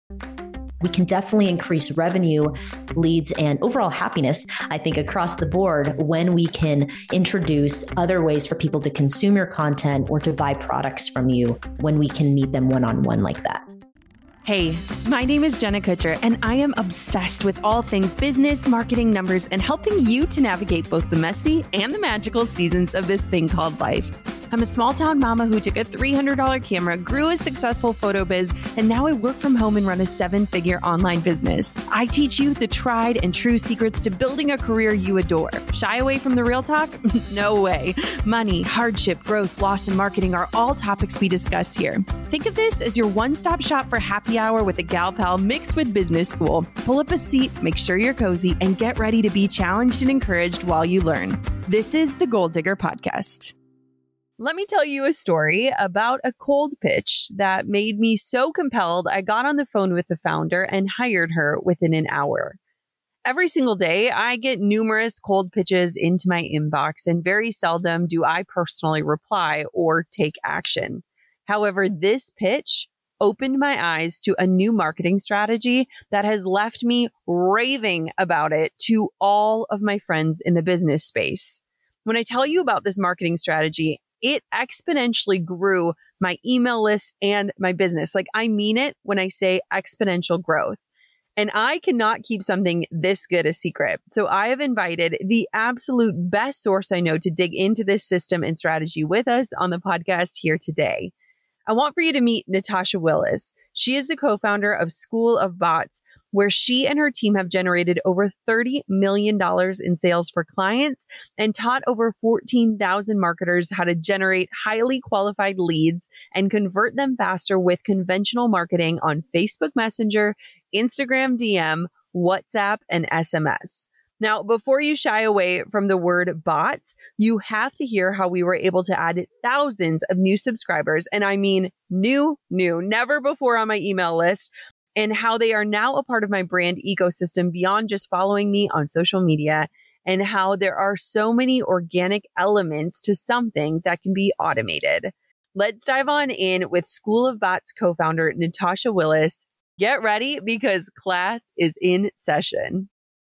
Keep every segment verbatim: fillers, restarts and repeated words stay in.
We can definitely increase revenue, leads, and overall happiness, I think, across the board when we can introduce other ways for people to consume your content or to buy products from you when we can meet them one-on-one like that. Hey, my name is Jenna Kutcher, and I am obsessed with all things business, marketing, numbers, and helping you to navigate both the messy and the magical seasons of this thing called life. I'm a small town mama who took a three hundred dollars camera, grew a successful photo biz, and now I work from home and run a seven-figure online business. I teach you the tried and true secrets to building a career you adore. Shy away from the real talk? No way. Money, hardship, growth, loss, and marketing are all topics we discuss here. Think of this as your one-stop shop for happy hour with a gal pal mixed with business school. Pull up a seat, make sure you're cozy, and get ready to be challenged and encouraged while you learn. This is the Goal Digger Podcast. Let me tell you a story about a cold pitch that made me so compelled I got on the phone with the founder and hired her within an hour. Every single day, I get numerous cold pitches into my inbox, and very seldom do I personally reply or take action. However, this pitch opened my eyes to a new marketing strategy that has left me raving about it to all of my friends in the business space. When I tell you about this marketing strategy, it exponentially grew my email list and my business. Like, I mean it when I say exponential growth. And I cannot keep something this good a secret. So I have invited the absolute best source I know to dig into this system and strategy with us on the podcast here today. I want for you to meet Natasha Willis. She is the co-founder of School of Bots, where she and her team have generated over thirty million dollars in sales for clients and taught over fourteen thousand marketers how to generate highly qualified leads and convert them faster with conventional marketing on Facebook Messenger, Instagram D M, WhatsApp, and S M S. Now, before you shy away from the word bots, you have to hear how we were able to add thousands of new subscribers. And I mean new, new, never before on my email list, and how they are now a part of my brand ecosystem beyond just following me on social media, and how there are so many organic elements to something that can be automated. Let's dive on in with School of Bots co-founder Natasha Willis. Get ready because class is in session.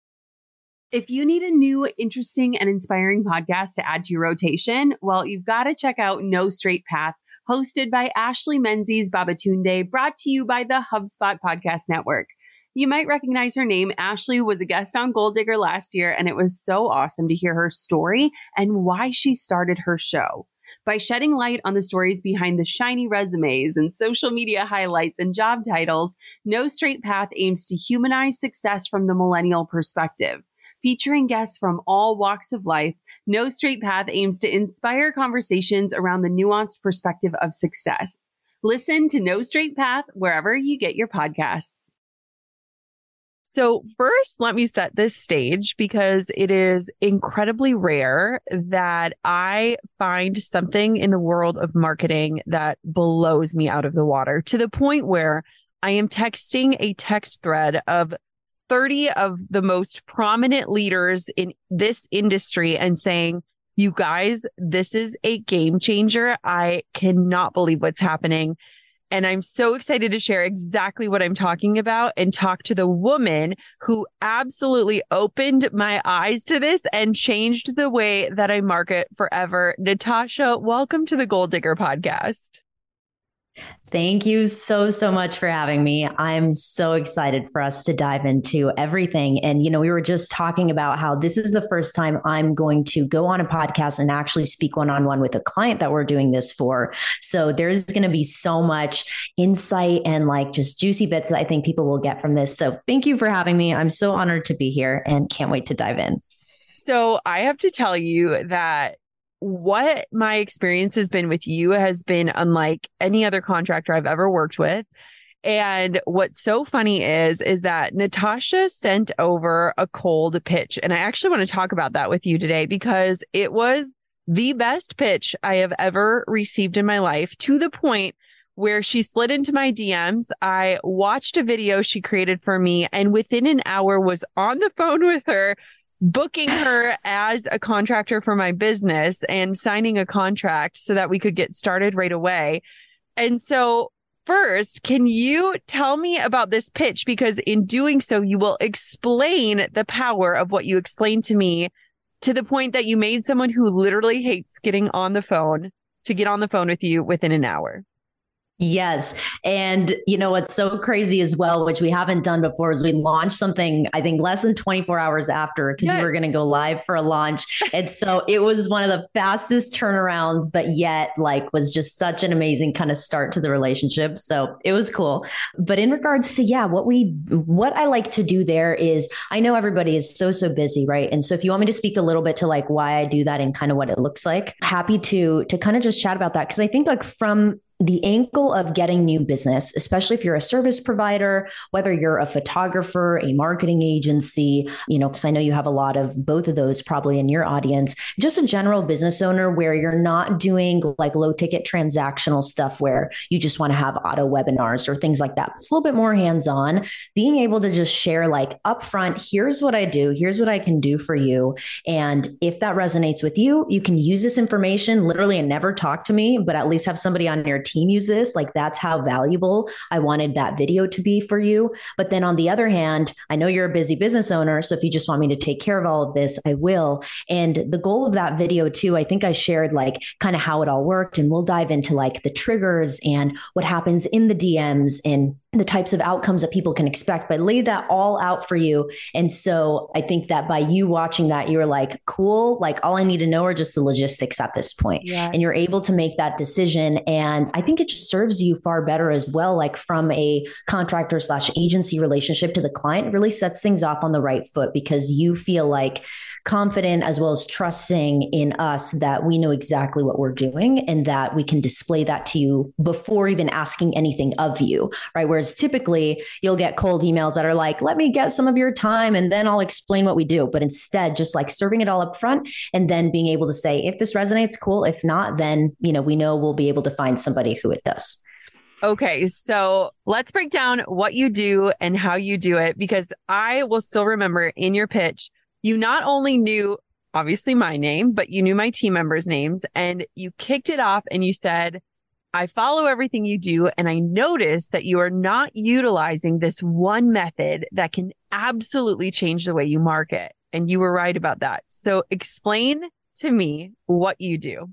If you need a new, interesting, and inspiring podcast to add to your rotation, well, you've got to check out No Straight Path, hosted by Ashley Menzies Babatunde, brought to you by the HubSpot Podcast Network. You might recognize her name. Ashley was a guest on Goal Digger last year, and it was so awesome to hear her story and why she started her show. By shedding light on the stories behind the shiny resumes and social media highlights and job titles, No Straight Path aims to humanize success from the millennial perspective. Featuring guests from all walks of life, No Straight Path aims to inspire conversations around the nuanced perspective of success. Listen to No Straight Path wherever you get your podcasts. So first, let me set this stage because it is incredibly rare that I find something in the world of marketing that blows me out of the water to the point where I am texting a text thread of thirty of the most prominent leaders in this industry and saying, you guys, this is a game changer. I cannot believe what's happening. And I'm so excited to share exactly what I'm talking about and talk to the woman who absolutely opened my eyes to this and changed the way that I market forever. Natasha, welcome to the Goal Digger Podcast. Thank you so, so much for having me. I'm so excited for us to dive into everything. And, you know, we were just talking about how this is the first time I'm going to go on a podcast and actually speak one-on-one with a client that we're doing this for. So there's going to be so much insight and like just juicy bits that I think people will get from this. So thank you for having me. I'm so honored to be here and can't wait to dive in. So I have to tell you that what my experience has been with you has been unlike any other contractor I've ever worked with. And what's so funny is, is that Natasha sent over a cold pitch. And I actually want to talk about that with you today because it was the best pitch I have ever received in my life, to the point where she slid into my D Ms. I watched a video she created for me, and within an hour was on the phone with her, booking her as a contractor for my business and signing a contract so that we could get started right away. And so first, can you tell me about this pitch? Because in doing so, you will explain the power of what you explained to me to the point that you made someone who literally hates getting on the phone to get on the phone with you within an hour. Yes. And you know, what's so crazy as well, which we haven't done before, is we launched something, I think less than twenty-four hours after, because yes. we were going to go live for a launch. And so it was one of the fastest turnarounds, but yet like was just such an amazing kind of start to the relationship. So it was cool. But in regards to, yeah, what we, what I like to do there is, I know everybody is so, so busy, right? And so if you want me to speak a little bit to like why I do that and kind of what it looks like, happy to, to kind of just chat about that. Cause I think like from the angle of getting new business, especially if you're a service provider, whether you're a photographer, a marketing agency, you know, because I know you have a lot of both of those probably in your audience, just a general business owner where you're not doing like low ticket transactional stuff where you just want to have auto webinars or things like that. It's a little bit more hands-on, being able to just share like upfront, here's what I do, here's what I can do for you. And if that resonates with you, you can use this information literally and never talk to me, but at least have somebody on your team use this. Like that's how valuable I wanted that video to be for you. But then on the other hand, I know you're a busy business owner. So if you just want me to take care of all of this, I will. And the goal of that video too, I think I shared like kind of how it all worked, and we'll dive into like the triggers and what happens in the D Ms and the types of outcomes that people can expect, but lay that all out for you. And so I think that by you watching that, you're like, cool, like all I need to know are just the logistics at this point. Yes. And you're able to make that decision. And I think it just serves you far better as well. Like from a contractor slash agency relationship to the client, really sets things off on the right foot because you feel like confident as well as trusting in us that we know exactly what we're doing and that we can display that to you before even asking anything of you, right? Whereas typically you'll get cold emails that are like, let me get some of your time and then I'll explain what we do. But instead, just like serving it all up front and then being able to say, if this resonates, cool. If not, then, you know, we know we'll be able to find somebody who it does. Okay, so let's break down what you do and how you do it, because I will still remember in your pitch, you not only knew obviously my name, but you knew my team members' names, and you kicked it off and you said, I follow everything you do. And I noticed that you are not utilizing this one method that can absolutely change the way you market. And you were right about that. So explain to me what you do.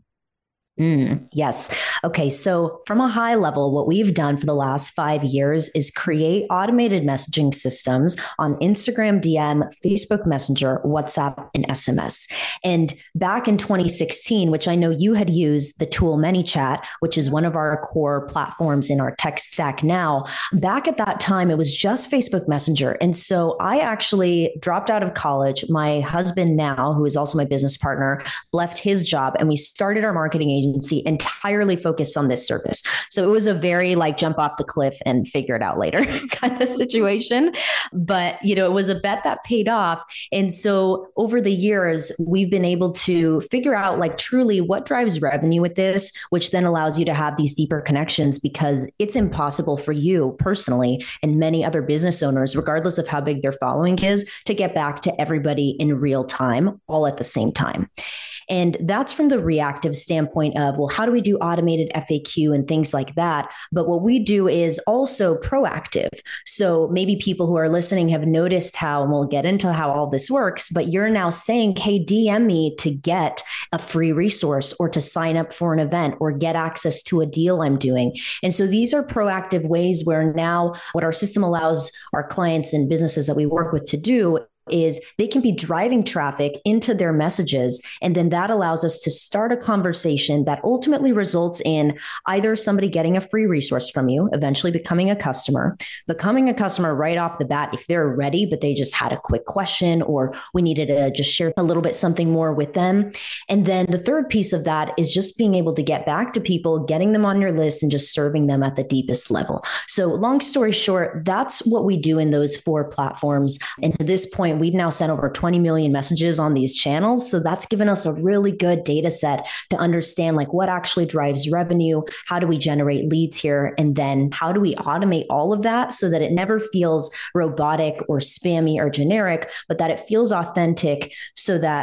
Mm, yes. Okay. So from a high level, what we've done for the last five years is create automated messaging systems on Instagram D M, Facebook Messenger, WhatsApp, and S M S. And back in twenty sixteen, which I know you had used the tool ManyChat, which is one of our core platforms in our tech stack now, back at that time, it was just Facebook Messenger. And so I actually dropped out of college. My husband now, who is also my business partner, left his job and we started our marketing agency entirely focused on this service. So it was a very like jump off the cliff and figure it out later kind of situation. But, you know, it was a bet that paid off. And so over the years, we've been able to figure out like truly what drives revenue with this, which then allows you to have these deeper connections, because it's impossible for you personally and many other business owners, regardless of how big their following is, to get back to everybody in real time, all at the same time. And that's from the reactive standpoint of, well, how do we do automated F A Q and things like that? But what we do is also proactive. So maybe people who are listening have noticed how, and we'll get into how all this works, but you're now saying, hey, D M me to get a free resource or to sign up for an event or get access to a deal I'm doing. And so these are proactive ways where now what our system allows our clients and businesses that we work with to do is they can be driving traffic into their messages. And then that allows us to start a conversation that ultimately results in either somebody getting a free resource from you, eventually becoming a customer, becoming a customer right off the bat if they're ready, but they just had a quick question or we needed to just share a little bit something more with them. And then the third piece of that is just being able to get back to people, getting them on your list and just serving them at the deepest level. So long story short, that's what we do in those four platforms. And to this point, we've now sent over twenty million messages on these channels. So that's given us a really good data set to understand like what actually drives revenue, how do we generate leads here, and then how do we automate all of that so that it never feels robotic or spammy or generic, but that it feels authentic so that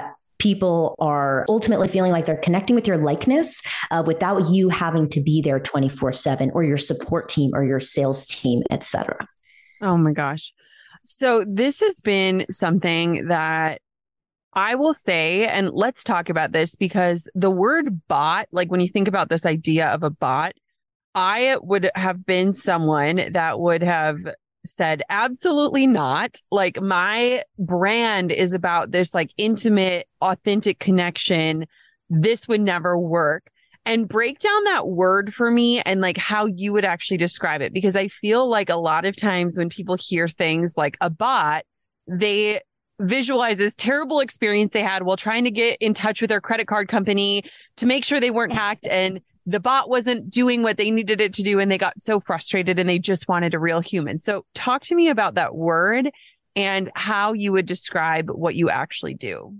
people are ultimately feeling like they're connecting with your likeness uh, without you having to be there twenty-four seven, or your support team or your sales team, et cetera. Oh my gosh. So this has been something that I will say, and let's talk about this, because the word bot, like when you think about this idea of a bot, I would have been someone that would have said, absolutely not. Like, my brand is about this like intimate, authentic connection. This would never work. And break down that word for me and like how you would actually describe it. Because I feel like a lot of times when people hear things like a bot, they visualize this terrible experience they had while trying to get in touch with their credit card company to make sure they weren't hacked, and the bot wasn't doing what they needed it to do, and they got so frustrated and they just wanted a real human. So talk to me about that word and how you would describe what you actually do.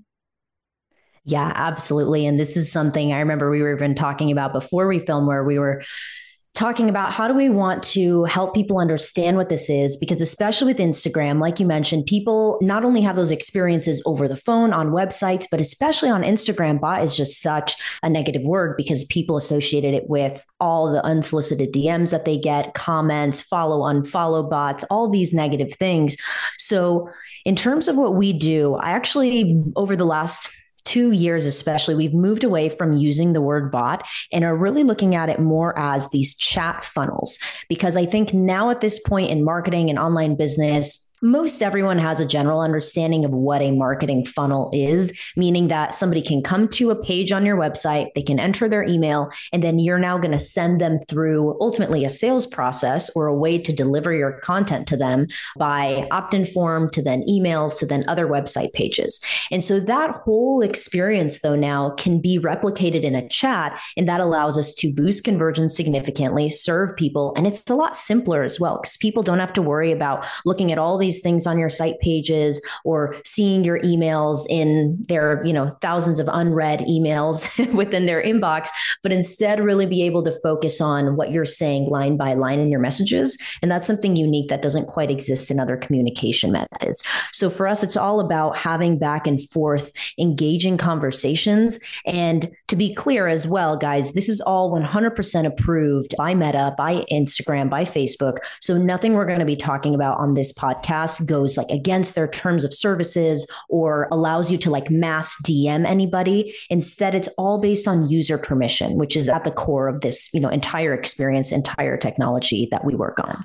Yeah, absolutely. And this is something I remember we were even talking about before we filmed, where we were talking about how do we want to help people understand what this is, because especially with Instagram, like you mentioned, people not only have those experiences over the phone on websites, but especially on Instagram. Bot is just such a negative word because people associated it with all the unsolicited D Ms that they get, comments, follow, unfollow bots, all these negative things. So in terms of what we do, I actually, over the last two years especially, we've moved away from using the word bot and are really looking at it more as these chat funnels. Because I think now at this point in marketing and online business, most everyone has a general understanding of what a marketing funnel is, meaning that somebody can come to a page on your website, they can enter their email, and then you're now going to send them through ultimately a sales process or a way to deliver your content to them by opt-in form to then emails to then other website pages. And so that whole experience, though, now can be replicated in a chat, and that allows us to boost conversion significantly, serve people, and it's a lot simpler as well because people don't have to worry about looking at all these things on your site pages or seeing your emails in their, you know, thousands of unread emails within their inbox, but instead really be able to focus on what you're saying line by line in your messages. And that's something unique that doesn't quite exist in other communication methods. So for us, it's all about having back and forth, engaging conversations. And to be clear as well, guys, this is all one hundred percent approved by Meta, by Instagram, by Facebook. So nothing we're going to be talking about on this podcast goes like against their terms of services or allows you to like mass D M anybody. Instead, it's all based on user permission, which is at the core of this, you know, entire experience, entire technology that we work on.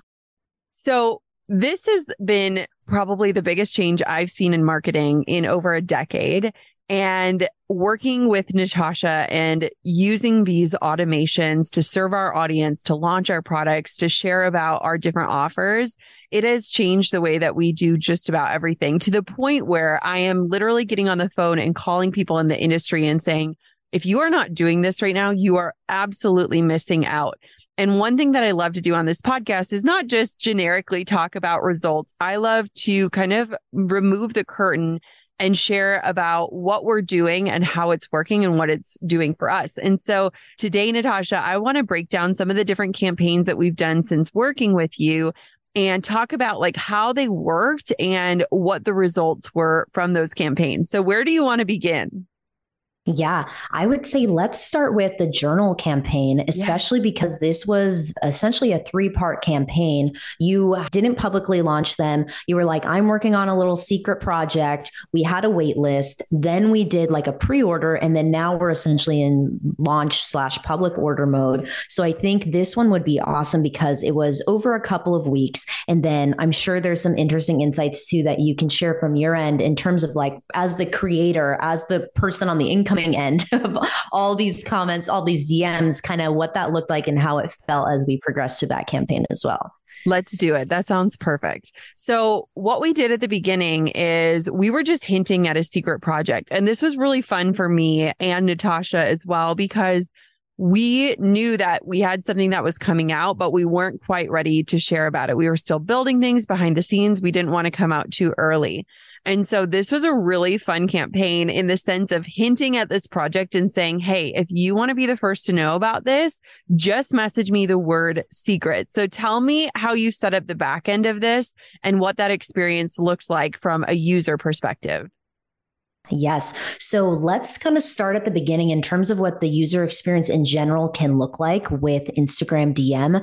So this has been probably the biggest change I've seen in marketing in over a decade. And working with Natasha and using these automations to serve our audience, to launch our products, to share about our different offers, it has changed the way that we do just about everything, to the point where I am literally getting on the phone and calling people in the industry and saying, if you are not doing this right now, you are absolutely missing out. And one thing that I love to do on this podcast is not just generically talk about results. I love to kind of remove the curtain and share about what we're doing and how it's working and what it's doing for us. And so today, Natasha, I want to break down some of the different campaigns that we've done since working with you and talk about like how they worked and what the results were from those campaigns. So where do you want to begin? Yeah, I would say let's start with the journal campaign, especially yes. because this was essentially a three-part campaign. You didn't publicly launch them. You were like, I'm working on a little secret project. We had a wait list. Then we did like a pre-order. And then now we're essentially in launch slash public order mode. So I think this one would be awesome because it was over a couple of weeks. And then I'm sure there's some interesting insights too that you can share from your end in terms of like, as the creator, as the person on the income end of all these comments, all these D Ms, kind of what that looked like and how it felt as we progressed through that campaign as well. Let's do it. That sounds perfect. So what we did at the beginning is we were just hinting at a secret project. And this was really fun for me and Natasha as well, because we knew that we had something that was coming out, but we weren't quite ready to share about it. We were still building things behind the scenes. We didn't want to come out too early. And so this was a really fun campaign in the sense of hinting at this project and saying, hey, if you want to be the first to know about this, just message me the word secret. So tell me how you set up the back end of this and what that experience looked like from a user perspective. Yes. So let's kind of start at the beginning in terms of what the user experience in general can look like with Instagram D M.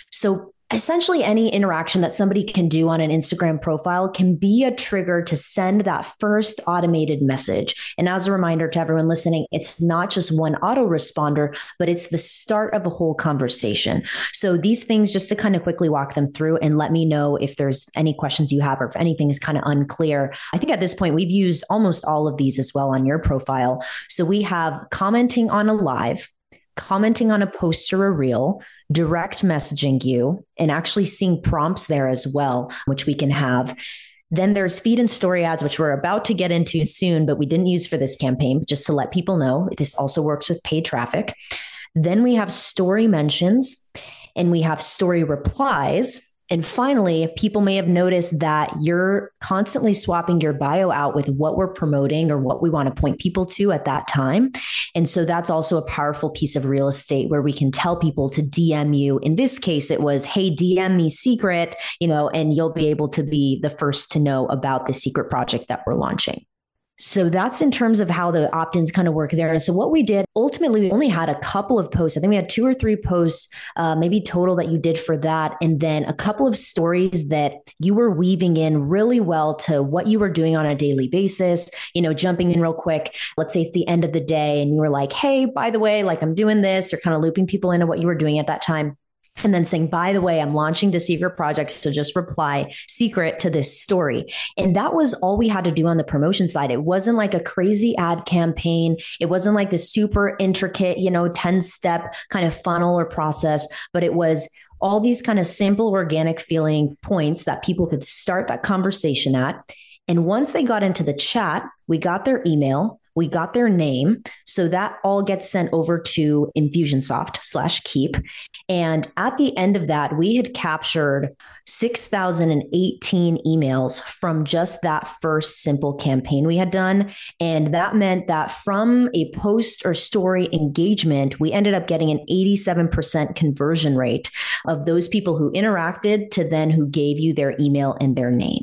So essentially, any interaction that somebody can do on an Instagram profile can be a trigger to send that first automated message. And as a reminder to everyone listening, it's not just one autoresponder, but it's the start of a whole conversation. So these things, just to kind of quickly walk them through and let me know if there's any questions you have or if anything is kind of unclear. I think at this point, we've used almost all of these as well on your profile. So we have commenting on a live, commenting on a post or a reel, direct messaging you, and actually seeing prompts there as well, which we can have. Then there's feed and story ads, which we're about to get into soon, but we didn't use for this campaign, just to let people know this also works with paid traffic. Then we have story mentions and we have story replies. And finally, people may have noticed that you're constantly swapping your bio out with what we're promoting or what we want to point people to at that time. And so that's also a powerful piece of real estate where we can tell people to D M you. In this case, it was, hey, D M me secret, you know, and you'll be able to be the first to know about the secret project that we're launching. So that's in terms of how the opt-ins kind of work there. And so what we did, ultimately, we only had a couple of posts. I think we had two or three posts, uh, maybe total that you did for that. And then a couple of stories that you were weaving in really well to what you were doing on a daily basis, you know, jumping in real quick. Let's say it's the end of the day and you were like, hey, by the way, like I'm doing this, or kind of looping people into what you were doing at that time. And then saying, by the way, I'm launching the secret project. So just reply secret to this story. And that was all we had to do on the promotion side. It wasn't like a crazy ad campaign. It wasn't like the super intricate, you know, ten step kind of funnel or process, but it was all these kind of simple, organic feeling points that people could start that conversation at. And once they got into the chat, we got their email, we got their name. So that all gets sent over to Infusionsoft slash Keap. And at the end of that, we had captured six thousand eighteen emails from just that first simple campaign we had done. And that meant that from a post or story engagement, we ended up getting an eighty-seven percent conversion rate of those people who interacted to then who gave you their email and their name.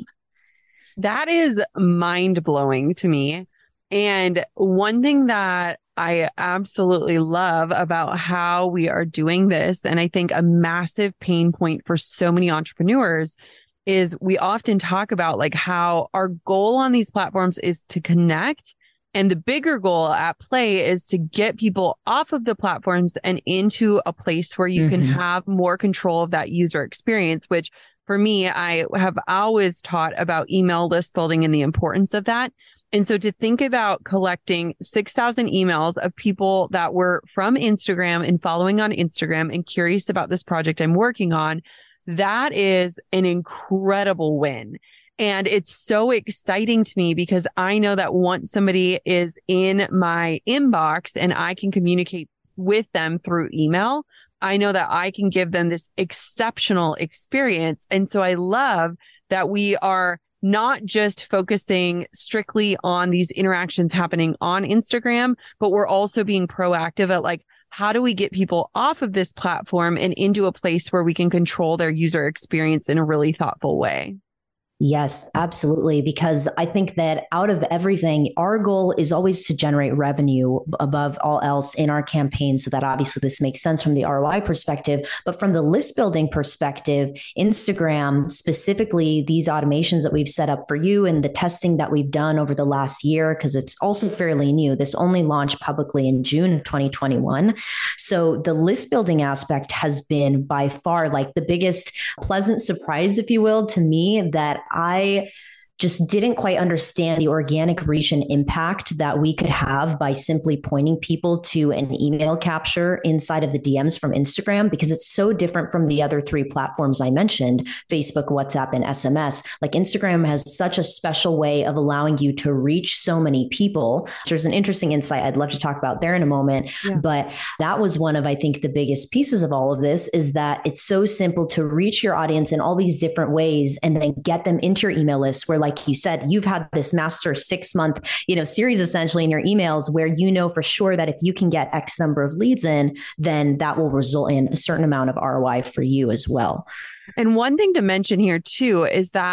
That is mind blowing to me. And one thing that I absolutely love about how we are doing this, and I think a massive pain point for so many entrepreneurs, is we often talk about like how our goal on these platforms is to connect. And the bigger goal at play is to get people off of the platforms and into a place where you mm-hmm. can have more control of that user experience, which for me, I have always taught about email list building and the importance of that. And so to think about collecting six thousand emails of people that were from Instagram and following on Instagram and curious about this project I'm working on, that is an incredible win. And it's so exciting to me because I know that once somebody is in my inbox and I can communicate with them through email, I know that I can give them this exceptional experience. And so I love that we are not just focusing strictly on these interactions happening on Instagram, but we're also being proactive at like, how do we get people off of this platform and into a place where we can control their user experience in a really thoughtful way? Yes, absolutely. Because I think that out of everything, our goal is always to generate revenue above all else in our campaign. So that obviously this makes sense from the R O I perspective, but from the list building perspective, Instagram, specifically these automations that we've set up for you and the testing that we've done over the last year, because it's also fairly new. This only launched publicly in June of twenty twenty-one. So the list building aspect has been by far like the biggest pleasant surprise, if you will, to me, that I just didn't quite understand the organic reach and impact that we could have by simply pointing people to an email capture inside of the D Ms from Instagram, because it's so different from the other three platforms I mentioned, Facebook, WhatsApp, and S M S. Like Instagram has such a special way of allowing you to reach so many people. There's an interesting insight I'd love to talk about there in a moment, yeah. But that was one of, I think, the biggest pieces of all of this is that it's so simple to reach your audience in all these different ways and then get them into your email list where, like you said, you've had this master six month, you know, series essentially in your emails where you know for sure that if you can get X number of leads in, then that will result in a certain amount of R O I for you as well. And one thing to mention here too is that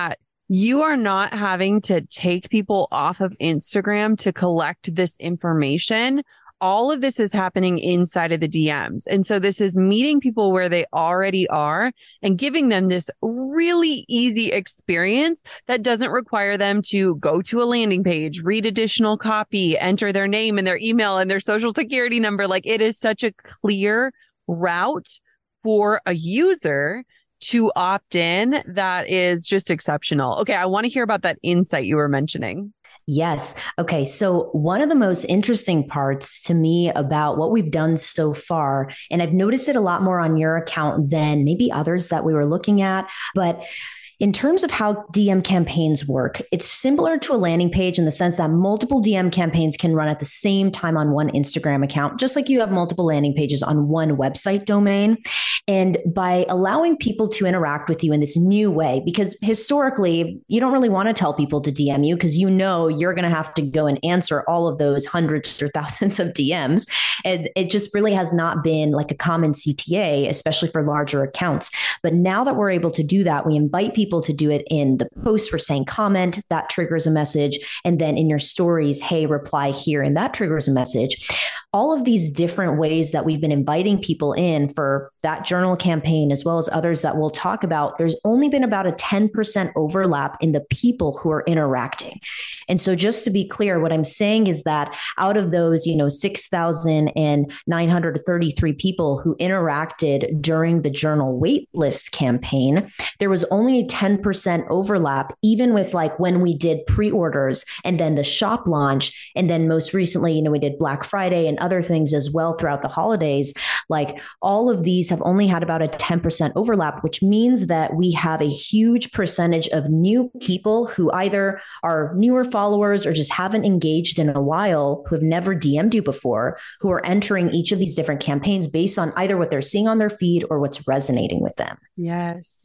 You are not having to take people off of Instagram to collect this information. All of this is happening inside of the D Ms. And so this is meeting people where they already are and giving them this really easy experience that doesn't require them to go to a landing page, read additional copy, enter their name and their email and their social security number. Like, it is such a clear route for a user to opt in that is just exceptional. Okay, I want to hear about that insight you were mentioning. Yes. Okay. So one of the most interesting parts to me about what we've done so far, and I've noticed it a lot more on your account than maybe others that we were looking at, but in terms of how D M campaigns work, it's similar to a landing page in the sense that multiple D M campaigns can run at the same time on one Instagram account, just like you have multiple landing pages on one website domain. And by allowing people to interact with you in this new way, because historically, you don't really want to tell people to D M you because you know you're going to have to go and answer all of those hundreds or thousands of D Ms. And it just really has not been like a common C T A, especially for larger accounts. But now that we're able to do that, we invite people to do it in the post. We're saying comment, that triggers a message. And then in your stories, hey, reply here, and that triggers a message. All of these different ways that we've been inviting people in for that journal campaign, as well as others that we'll talk about, there's only been about a ten percent overlap in the people who are interacting. And so just to be clear, what I'm saying is that out of those, you know, six thousand nine hundred thirty-three people who interacted during the journal waitlist campaign, there was only ten percent overlap, even with like when we did pre-orders and then the shop launch. And then most recently, you know, we did Black Friday and other things as well throughout the holidays. Like, all of these have only had about a ten percent overlap, which means that we have a huge percentage of new people who either are newer followers or just haven't engaged in a while, who have never D M'd you before, who are entering each of these different campaigns based on either what they're seeing on their feed or what's resonating with them. Yes.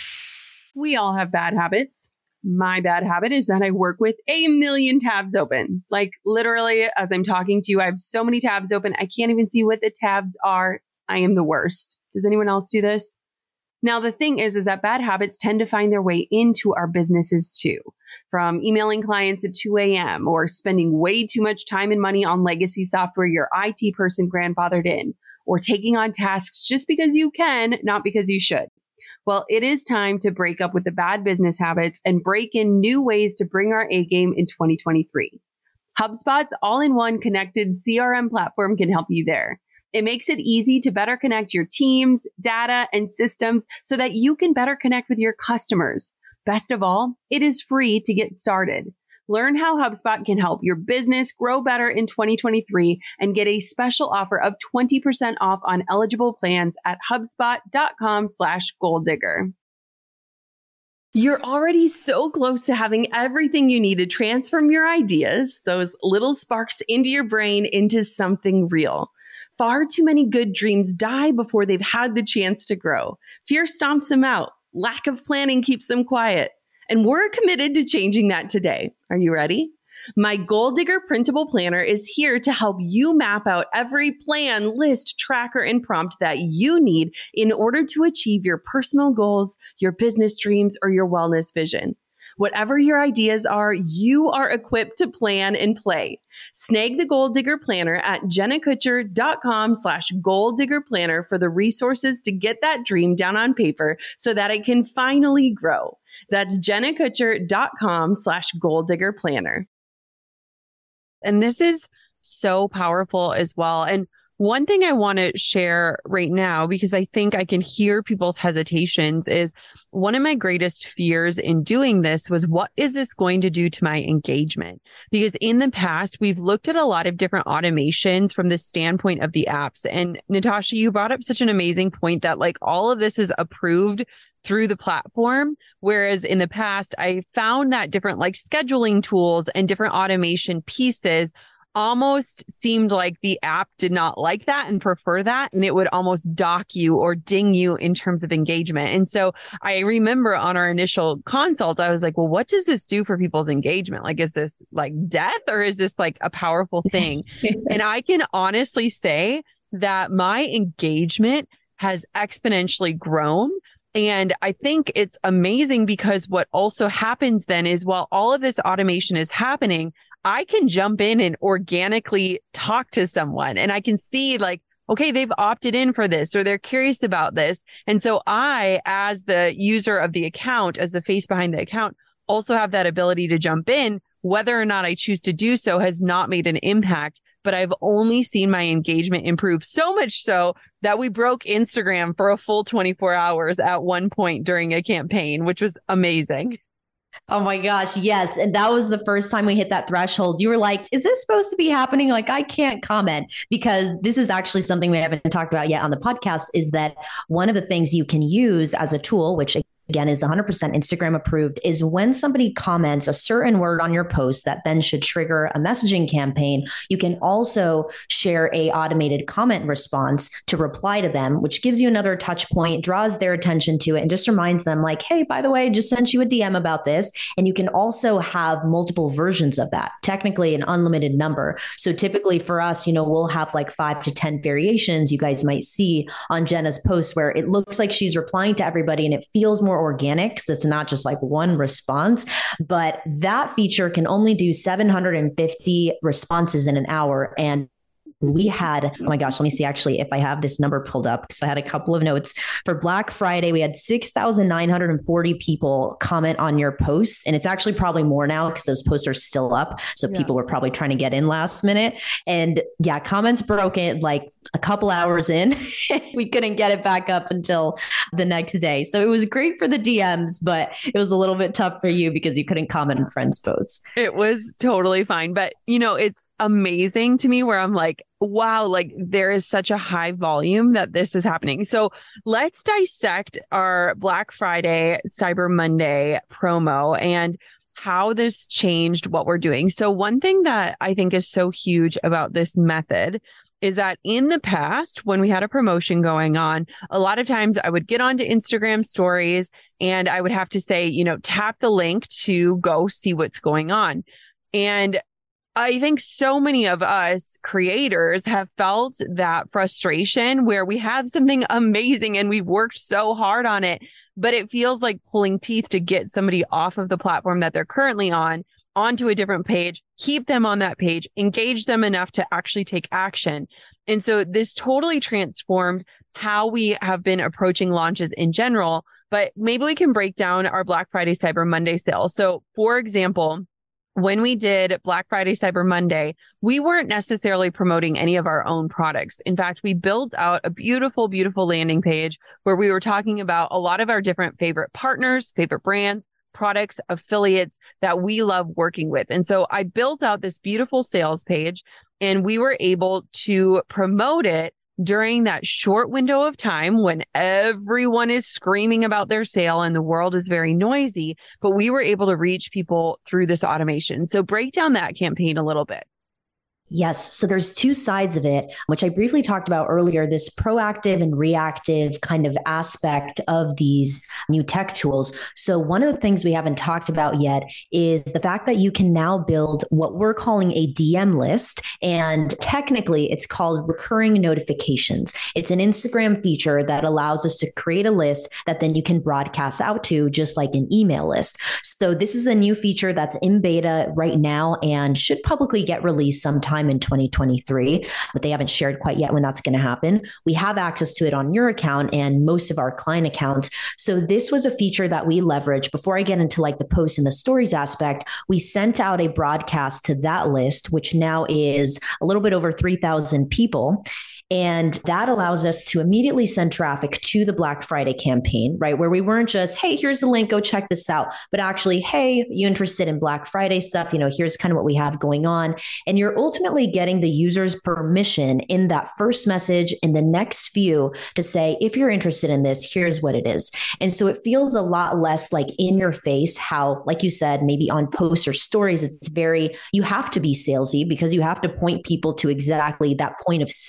We all have bad habits. My bad habit is that I work with a million tabs open. Like, literally, as I'm talking to you, I have so many tabs open, I can't even see what the tabs are. I am the worst. Does anyone else do this? Now, the thing is, is that bad habits tend to find their way into our businesses too. From emailing clients at two a.m. or spending way too much time and money on legacy software your I T person grandfathered in, or taking on tasks just because you can, not because you should. Well, it is time to break up with the bad business habits and break in new ways to bring our A game in twenty twenty-three. HubSpot's all-in-one connected C R M platform can help you there. It makes it easy to better connect your teams, data, and systems so that you can better connect with your customers. Best of all, it is free to get started. Learn how HubSpot can help your business grow better in twenty twenty-three and get a special offer of twenty percent off on eligible plans at HubSpot.com slash goal digger. You're already so close to having everything you need to transform your ideas, those little sparks into your brain, into something real. Far too many good dreams die before they've had the chance to grow. Fear stomps them out. Lack of planning keeps them quiet. And we're committed to changing that today. Are you ready? My Goal Digger printable planner is here to help you map out every plan, list, tracker, and prompt that you need in order to achieve your personal goals, your business dreams, or your wellness vision. Whatever your ideas are, you are equipped to plan and play. Snag the Goal Digger Planner at jennakutcher.com slash Goal Digger Planner for the resources to get that dream down on paper so that it can finally grow. That's jennakutcher.com slash Goal Digger Planner. And this is so powerful as well. And one thing I want to share right now, because I think I can hear people's hesitations, is one of my greatest fears in doing this was, what is this going to do to my engagement? Because in the past, we've looked at a lot of different automations from the standpoint of the apps. And Natasha, you brought up such an amazing point that like all of this is approved through the platform. Whereas in the past, I found that different like scheduling tools and different automation pieces almost seemed like the app did not like that and prefer that. And it would almost dock you or ding you in terms of engagement. And so I remember on our initial consult, I was like, well, what does this do for people's engagement? Like, is this like death or is this like a powerful thing? And I can honestly say that my engagement has exponentially grown. And I think it's amazing because what also happens then is while all of this automation is happening, I can jump in and organically talk to someone and I can see like, okay, they've opted in for this or they're curious about this. And so I, as the user of the account, as the face behind the account, also have that ability to jump in. Whether or not I choose to do so has not made an impact, but I've only seen my engagement improve so much so that we broke Instagram for a full twenty-four hours at one point during a campaign, which was amazing. Oh my gosh, yes. And that was the first time we hit that threshold. You were like, is this supposed to be happening? Like, I can't comment because this is actually something we haven't talked about yet on the podcast, is that one of the things you can use as a tool, which again is one hundred percent Instagram approved, is when somebody comments a certain word on your post that then should trigger a messaging campaign, you can also share a automated comment response to reply to them, which gives you another touch point, draws their attention to it, and just reminds them like, hey, by the way, just sent you a D M about this. And you can also have multiple versions of that, technically an unlimited number. So typically for us, you know, we'll have like five to ten variations you guys might see on Jenna's post where it looks like she's replying to everybody and it feels more organic because it's not just like one response. But that feature can only do seven hundred fifty responses in an hour. And we had, oh my gosh, let me see actually if I have this number pulled up because I had a couple of notes. For Black Friday, we had six thousand nine hundred forty people comment on your posts. And it's actually probably more now because those posts are still up. So yeah. People were probably trying to get in last minute. And yeah, comments broken like a couple hours in. We couldn't get it back up until the next day. So it was great for the D Ms, but it was a little bit tough for you because you couldn't comment on friends' posts. It was totally fine. But, you know, it's amazing to me where I'm like, wow, like there is such a high volume that this is happening. So let's dissect our Black Friday, Cyber Monday promo and how this changed what we're doing. So one thing that I think is so huge about this method is that in the past, when we had a promotion going on, a lot of times I would get onto Instagram stories and I would have to say, you know, tap the link to go see what's going on. And I think so many of us creators have felt that frustration where we have something amazing and we've worked so hard on it, but it feels like pulling teeth to get somebody off of the platform that they're currently on onto a different page, keep them on that page, engage them enough to actually take action. And so this totally transformed how we have been approaching launches in general, but maybe we can break down our Black Friday, Cyber Monday sale. So for example, when we did Black Friday, Cyber Monday, we weren't necessarily promoting any of our own products. In fact, we built out a beautiful, beautiful landing page where we were talking about a lot of our different favorite partners, favorite brands, products, affiliates that we love working with. And so I built out this beautiful sales page and we were able to promote it during that short window of time when everyone is screaming about their sale and the world is very noisy, but we were able to reach people through this automation. So break down that campaign a little bit. Yes. So there's two sides of it, which I briefly talked about earlier, this proactive and reactive kind of aspect of these new tech tools. So one of the things we haven't talked about yet is the fact that you can now build what we're calling a D M list. And technically it's called recurring notifications. It's an Instagram feature that allows us to create a list that then you can broadcast out to just like an email list. So this is a new feature that's in beta right now and should publicly get released sometime in twenty twenty-three, but they haven't shared quite yet when that's going to happen. We have access to it on your account and most of our client accounts. So this was a feature that we leveraged. Before I get into like the posts and the stories aspect, we sent out a broadcast to that list, which now is a little bit over three thousand people. And that allows us to immediately send traffic to the Black Friday campaign, right? Where we weren't just, hey, here's the link, go check this out. But actually, hey, you interested in Black Friday stuff? You know, here's kind of what we have going on. And you're ultimately getting the user's permission in that first message in the next few to say, if you're interested in this, here's what it is. And so it feels a lot less like in your face how, like you said, maybe on posts or stories, it's very, you have to be salesy because you have to point people to exactly that point of sale.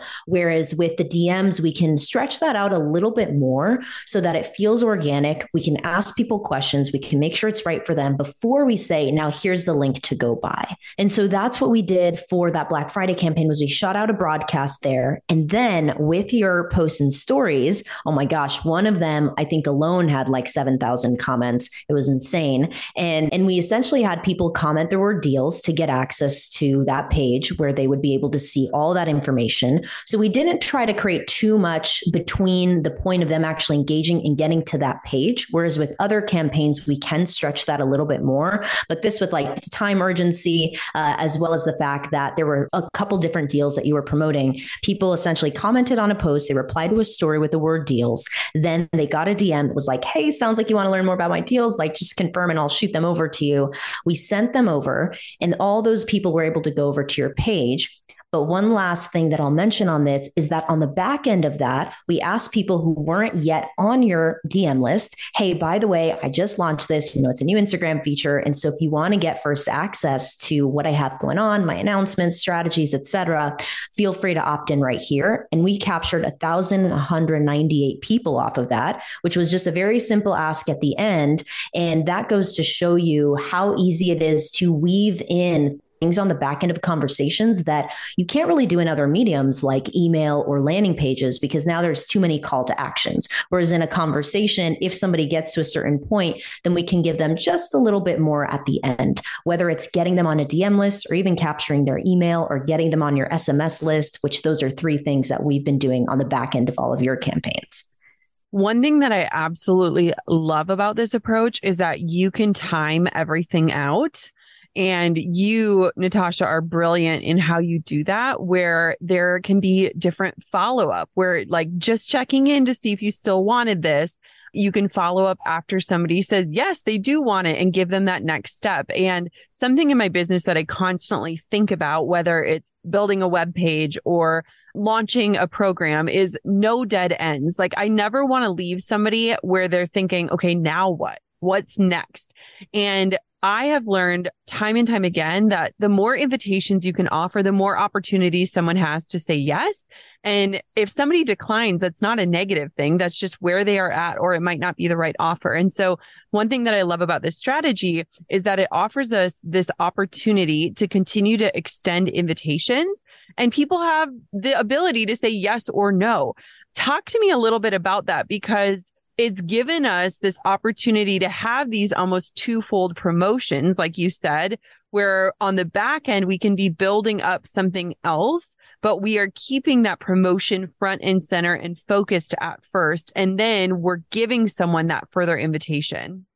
Whereas with the D Ms, we can stretch that out a little bit more so that it feels organic. We can ask people questions. We can make sure it's right for them before we say, now here's the link to go buy. And so that's what we did for that Black Friday campaign was we shot out a broadcast there. And then with your posts and stories, oh my gosh, one of them, I think alone had like seven thousand comments. It was insane. And, and we essentially had people comment there were deals to get access to that page where they would be able to see all that information. So we didn't try to create too much between the point of them actually engaging and getting to that page. Whereas with other campaigns, we can stretch that a little bit more. But this with like time urgency, uh, as well as the fact that there were a couple different deals that you were promoting, people essentially commented on a post, they replied to a story with the word deals. Then they got a D M that was like, hey, sounds like you want to learn more about my deals. Like just confirm and I'll shoot them over to you. We sent them over and all those people were able to go over to your page. But one last thing that I'll mention on this is that on the back end of that, we asked people who weren't yet on your D M list, hey, by the way, I just launched this, you know, it's a new Instagram feature. And so if you want to get first access to what I have going on, my announcements, strategies, et cetera, feel free to opt in right here. And we captured one thousand one hundred ninety-eight people off of that, which was just a very simple ask at the end. And that goes to show you how easy it is to weave in things on the back end of conversations that you can't really do in other mediums like email or landing pages, because now there's too many call to actions. Whereas in a conversation, if somebody gets to a certain point, then we can give them just a little bit more at the end, whether it's getting them on a D M list or even capturing their email or getting them on your S M S list, which those are three things that we've been doing on the back end of all of your campaigns. One thing that I absolutely love about this approach is that you can time everything out. And you, Natasha, are brilliant in how you do that, where there can be different follow-up, where like just checking in to see if you still wanted this. You can follow up after somebody says, yes, they do want it, and give them that next step. And something in my business that I constantly think about, whether it's building a web page or launching a program, is no dead ends. Like I never want to leave somebody where they're thinking, okay, now what? What's next? And I have learned time and time again that the more invitations you can offer, the more opportunities someone has to say yes. And if somebody declines, that's not a negative thing. That's just where they are at, or it might not be the right offer. And so one thing that I love about this strategy is that it offers us this opportunity to continue to extend invitations, and people have the ability to say yes or no. Talk to me a little bit about that, because it's given us this opportunity to have these almost twofold promotions, like you said, where on the back end, we can be building up something else, but we are keeping that promotion front and center and focused at first. And then we're giving someone that further invitation.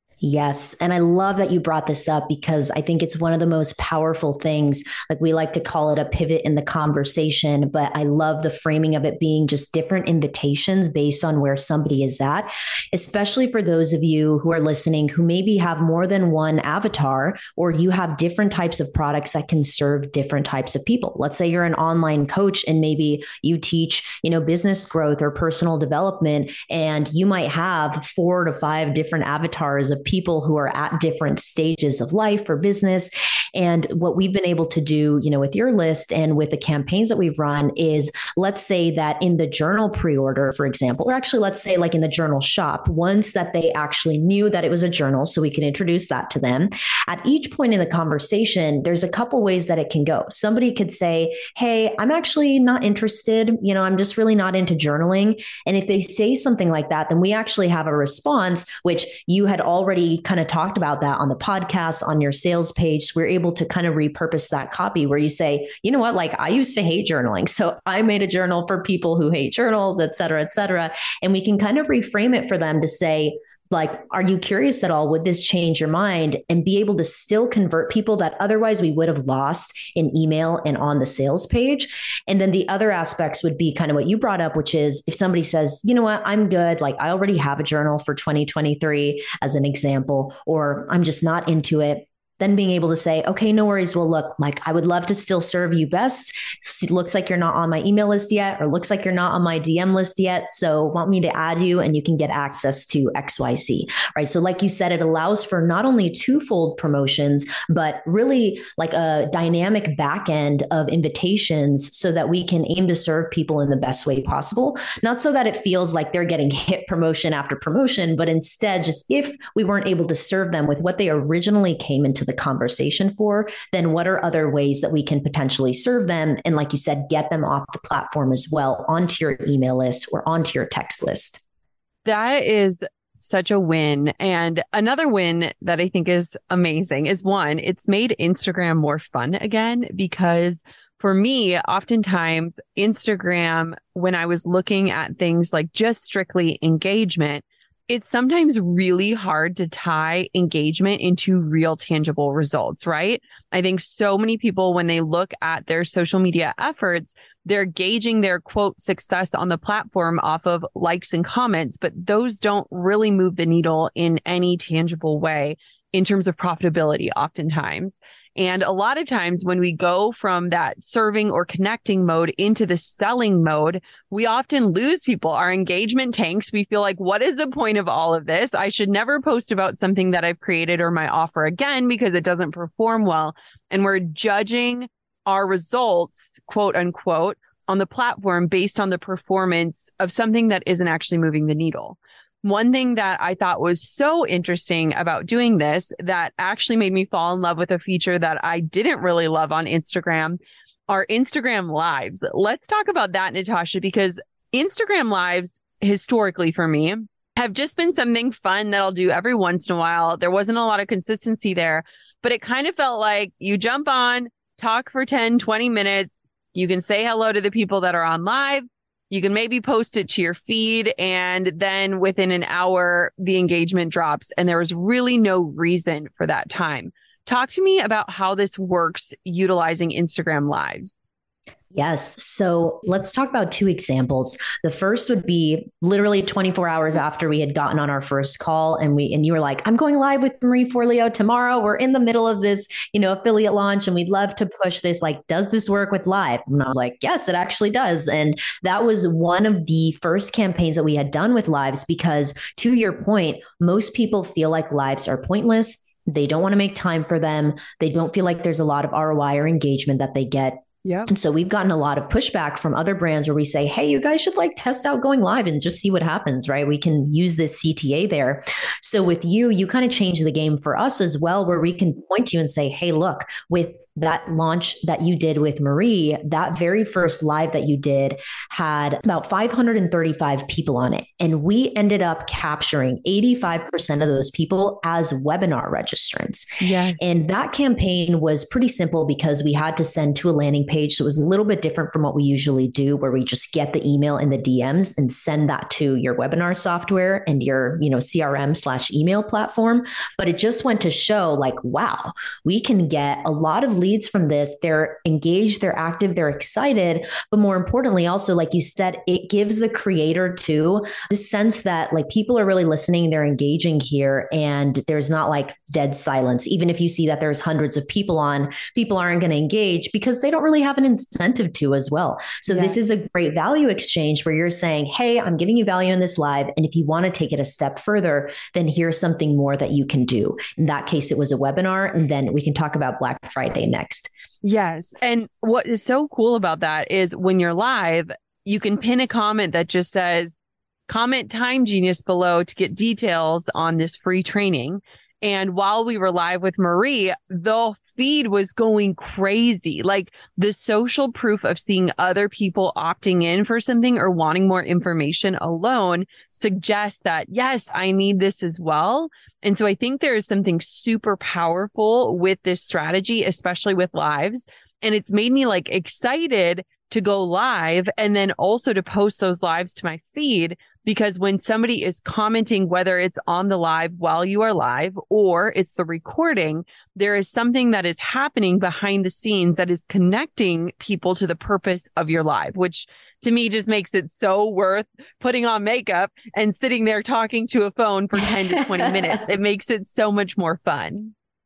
Yes. And I love that you brought this up, because I think it's one of the most powerful things. Like we like to call it a pivot in the conversation, but I love the framing of it being just different invitations based on where somebody is at, especially for those of you who are listening who maybe have more than one avatar, or you have different types of products that can serve different types of people. Let's say you're an online coach and maybe you teach, you know, business growth or personal development, and you might have four to five different avatars of people people who are at different stages of life or business. And what we've been able to do, you know, with your list and with the campaigns that we've run is, let's say that in the journal pre-order, for example, or actually let's say like in the journal shop, once that they actually knew that it was a journal, so we can introduce that to them. At each point in the conversation, there's a couple ways that it can go. Somebody could say, hey, I'm actually not interested. You know, I'm just really not into journaling. And if they say something like that, then we actually have a response, which you had already kind of talked about that on the podcast, on your sales page. We're able to kind of repurpose that copy where you say, you know what, like I used to hate journaling. So I made a journal for people who hate journals, et cetera, et cetera. And we can kind of reframe it for them to say, like, are you curious at all? Would this change your mind? And be able to still convert people that otherwise we would have lost in email and on the sales page. And then the other aspects would be kind of what you brought up, which is if somebody says, you know what, I'm good. Like I already have a journal for twenty twenty-three as an example, or I'm just not into it. then being able to say, okay, no worries. Well, look, Mike, I would love to still serve you best. It looks like you're not on my email list yet, or looks like you're not on my D M list yet. So want me to add you and you can get access to X Y Z, right? So like you said, it allows for not only twofold promotions, but really like a dynamic back end of invitations so that we can aim to serve people in the best way possible. Not so that it feels like they're getting hit promotion after promotion, but instead just if we weren't able to serve them with what they originally came into the conversation for, then what are other ways that we can potentially serve them? And like you said, get them off the platform as well onto your email list or onto your text list. That is such a win. And another win that I think is amazing is one, it's made Instagram more fun again, because for me, oftentimes Instagram, when I was looking at things like just strictly engagement, it's sometimes really hard to tie engagement into real tangible results, right? I think so many people, when they look at their social media efforts, they're gauging their quote success on the platform off of likes and comments, but those don't really move the needle in any tangible way in terms of profitability oftentimes. And a lot of times when we go from that serving or connecting mode into the selling mode, we often lose people. Our engagement tanks. We feel like, what is the point of all of this? I should never post about something that I've created or my offer again because it doesn't perform well. And we're judging our results, quote unquote, on the platform based on the performance of something that isn't actually moving the needle. One thing that I thought was so interesting about doing this that actually made me fall in love with a feature that I didn't really love on Instagram are Instagram Lives. Let's talk about that, Natasha, because Instagram Lives historically for me have just been something fun that I'll do every once in a while. There wasn't a lot of consistency there, but it kind of felt like you jump on, talk for ten, twenty minutes. You can say hello to the people that are on live. You can maybe post it to your feed, and then within an hour, the engagement drops, and there was really no reason for that time. Talk to me about how this works utilizing Instagram Lives. Yes. So let's talk about two examples. The first would be literally twenty-four hours after we had gotten on our first call and we, and you were like, I'm going live with Marie Forleo tomorrow. We're in the middle of this, you know, affiliate launch and we'd love to push this. Like, does this work with live? And I was like, yes, it actually does. And that was one of the first campaigns that we had done with lives, because to your point, most people feel like lives are pointless. They don't want to make time for them. They don't feel like there's a lot of R O I or engagement that they get. Yeah. And so we've gotten a lot of pushback from other brands where we say, hey, you guys should like test out going live and just see what happens, right? We can use this C T A there. So with you, you kind of change the game for us as well, where we can point to you and say, hey, look, with that launch that you did with Marie, that very first live that you did had about five hundred thirty-five people on it. And we ended up capturing eighty-five percent of those people as webinar registrants. Yes. And that campaign was pretty simple because we had to send to a landing page. So it was a little bit different from what we usually do, where we just get the email in the D Ms and send that to your webinar software and your, you know, C R M slash email platform. But it just went to show like, wow, we can get a lot of leads from this. They're engaged, they're active, they're excited. But more importantly, also, like you said, it gives the creator too the sense that like people are really listening, they're engaging here, and there's not like dead silence. Even if you see that there's hundreds of people on, people aren't going to engage because they don't really have an incentive to as well. So yeah. This is a great value exchange where you're saying, hey, I'm giving you value in this live. And if you want to take it a step further, then here's something more that you can do. In that case, it was a webinar. And then we can talk about Black Friday next. Yes. And what is so cool about that is when you're live, you can pin a comment that just says, comment Time Genius below to get details on this free training. And while we were live with Marie, the feed was going crazy. Like the social proof of seeing other people opting in for something or wanting more information alone suggests that, yes, I need this as well. And so I think there is something super powerful with this strategy, especially with lives. And it's made me like excited to go live and then also to post those lives to my feed, because when somebody is commenting, whether it's on the live while you are live or it's the recording, there is something that is happening behind the scenes that is connecting people to the purpose of your live, which to me just makes it so worth putting on makeup and sitting there talking to a phone for ten to twenty minutes. It makes it so much more fun.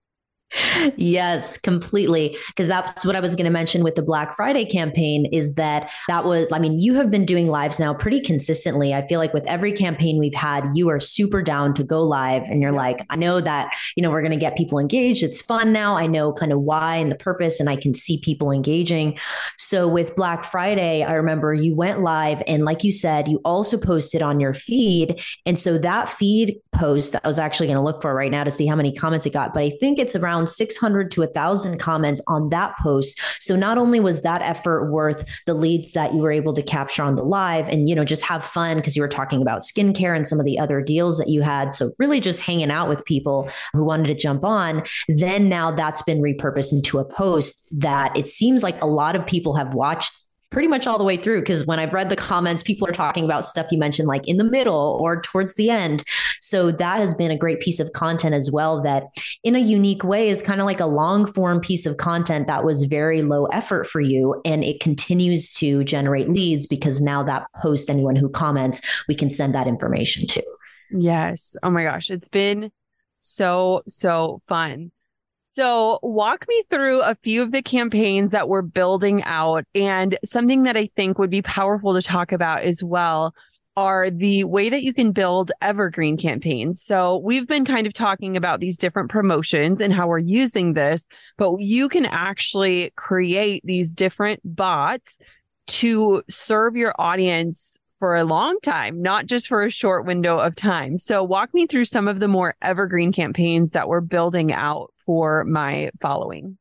Yes, completely. Because that's what I was going to mention with the Black Friday campaign is that that was, I mean, you have been doing lives now pretty consistently. I feel like with every campaign we've had, you are super down to go live. And you're like, I know that, you know, we're going to get people engaged. It's fun now. I know kind of why and the purpose, and I can see people engaging. So with Black Friday, I remember you went live. And like you said, you also posted on your feed. And so that feed post, I was actually going to look for right now to see how many comments it got, but I think it's around six hundred to one thousand comments on that post. So not only was that effort worth the leads that you were able to capture on the live and, you know, just have fun because you were talking about skincare and some of the other deals that you had. So really just hanging out with people who wanted to jump on. Then now that's been repurposed into a post that it seems like a lot of people have watched pretty much all the way through. Because when I've read the comments, people are talking about stuff you mentioned, like in the middle or towards the end. So that has been a great piece of content as well, that in a unique way is kind of like a long form piece of content that was very low effort for you. And it continues to generate leads because now that post, anyone who comments, we can send that information to. Yes. Oh my gosh. It's been so, so fun. So walk me through a few of the campaigns that we're building out, and something that I think would be powerful to talk about as well are the way that you can build evergreen campaigns. So we've been kind of talking about these different promotions and how we're using this, but you can actually create these different bots to serve your audience for a long time, not just for a short window of time. So walk me through some of the more evergreen campaigns that we're building out for my following.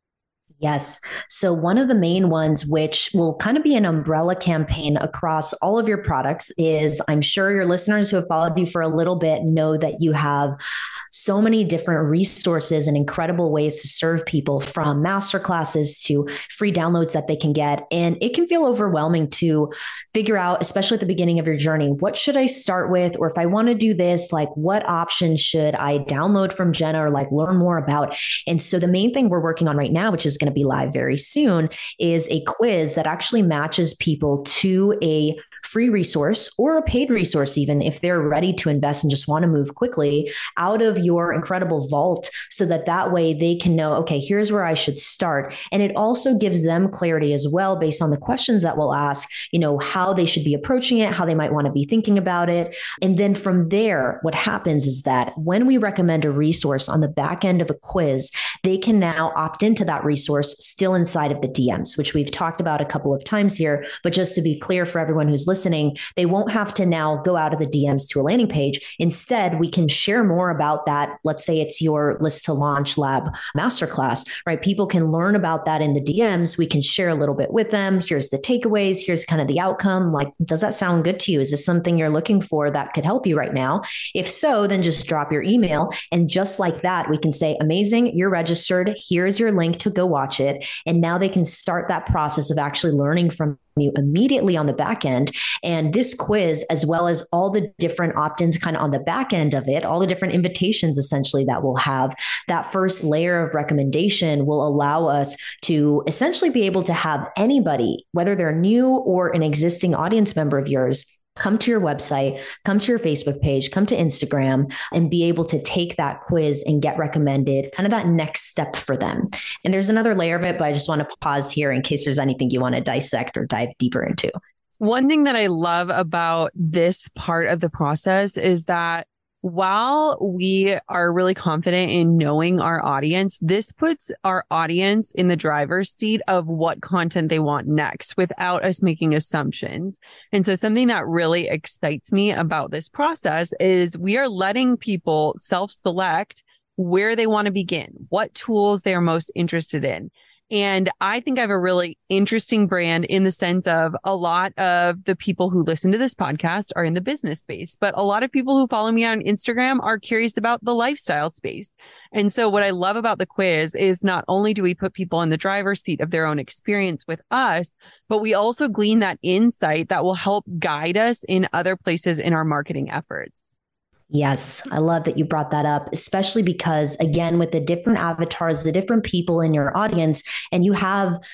Yes. So one of the main ones, which will kind of be an umbrella campaign across all of your products, is I'm sure your listeners who have followed you for a little bit know that you have so many different resources and incredible ways to serve people, from masterclasses to free downloads that they can get. And it can feel overwhelming to figure out, especially at the beginning of your journey, what should I start with? Or if I want to do this, like what option should I download from Jenna or like learn more about? And so the main thing we're working on right now, which is going to be live very soon, is a quiz that actually matches people to a free resource or a paid resource, even if they're ready to invest and just want to move quickly out of your incredible vault, so that that way they can know, okay, here's where I should start. And it also gives them clarity as well, based on the questions that we'll ask, you know, how they should be approaching it, how they might want to be thinking about it. And then from there, what happens is that when we recommend a resource on the back end of a quiz, they can now opt into that resource still inside of the D Ms, which we've talked about a couple of times here. But just to be clear for everyone who's listening, they won't have to now go out of the D Ms to a landing page. Instead, we can share more about that. Let's say it's your List to Launch Lab masterclass, right? People can learn about that in the D Ms. We can share a little bit with them. Here's the takeaways. Here's kind of the outcome. Like, does that sound good to you? Is this something you're looking for that could help you right now? If so, then just drop your email. And just like that, we can say, amazing, you're registered. Here's your link to go watch it. And now they can start that process of actually learning from you immediately on the back end. And this quiz, as well as all the different opt-ins kind of on the back end of it, all the different invitations essentially that we'll have, that first layer of recommendation will allow us to essentially be able to have anybody, whether they're new or an existing audience member of yours, come to your website, come to your Facebook page, come to Instagram, and be able to take that quiz and get recommended, kind of that next step for them. And there's another layer of it, but I just want to pause here in case there's anything you want to dissect or dive deeper into. One thing that I love about this part of the process is that while we are really confident in knowing our audience, this puts our audience in the driver's seat of what content they want next without us making assumptions. And so something that really excites me about this process is we are letting people self-select where they want to begin, what tools they are most interested in. And I think I have a really interesting brand in the sense of a lot of the people who listen to this podcast are in the business space, but a lot of people who follow me on Instagram are curious about the lifestyle space. And so what I love about the quiz is not only do we put people in the driver's seat of their own experience with us, but we also glean that insight that will help guide us in other places in our marketing efforts. Yes, I love that you brought that up, especially because, again, with the different avatars, the different people in your audience, and you have